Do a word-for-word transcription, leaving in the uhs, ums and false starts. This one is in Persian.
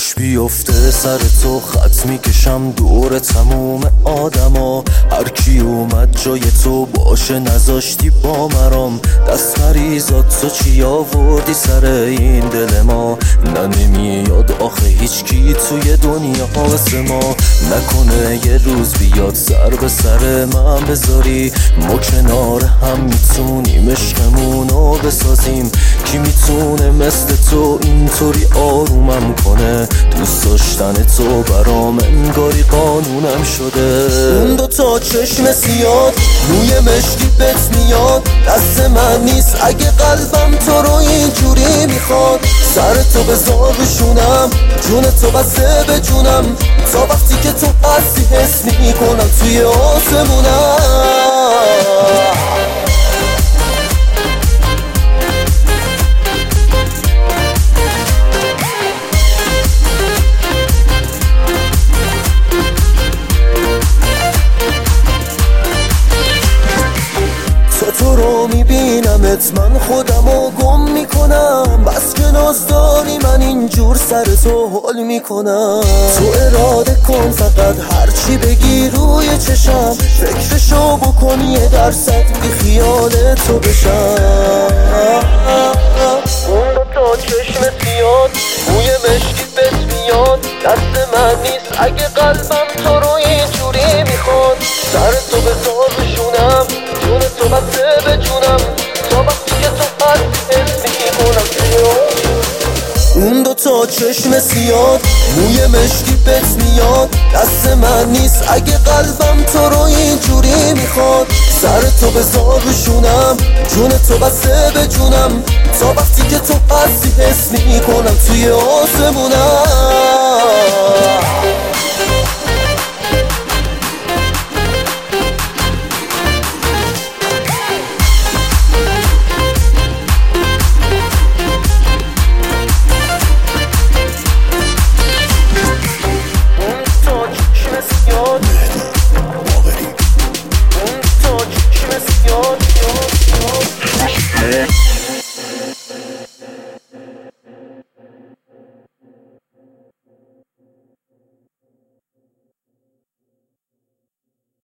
کاش بیفته سر تو خط میکشم دور تموم آدما. هر کی اومد جای تو باشه نذاشتی با مرام. دست مریضات تو چی آوردی سر این دل ما؟ نه نمیاد آخه هیچ کی توی دنیا واسه ما. نکنه یه روز بیاد سر به سر من بذاری، ما کنار هم میتونیم عشقمونو بسازیم. کی میتونه مثل تو اینطوری آرومم کنه؟ دوست داشتن تو برام انگاری قانونم شده. اون دوتا چشم سیاد روی مشکی بت میاد، دست من نیست اگه قلبم تو رو اینجوری میخواد. سر تو بذار بشونم، جون تو بسته به جونم، تا وقتی که تو هستی حس میکنم توی آسمونم. تو رو میبینمت من خودمو گم میکنم، بس که ناز داری من اینجور سر تو حل میکنم. تو اراده کن فقط هرچی بگی روی چشم، فکرشو بکن یه درصد بی خیال تو بشم. اون دوتا چشم سیاد روی مشکی بت میاد، دست من نیست اگه قلبم تو رو اینجوری میخواد. سر تو بذار بشونم، جون تو بسته به جونم، تا وقتی که تو هست حس میکنم توی. اون دوتا چشم سیاد موی مشکی بت میاد، دست من نیست اگه قلبم تو رو اینجوری میخواد. سر تو بذار بشونم، جون تو بسته به جونم، تا وقتی که تو هستی حس میکنم توی آسمونم.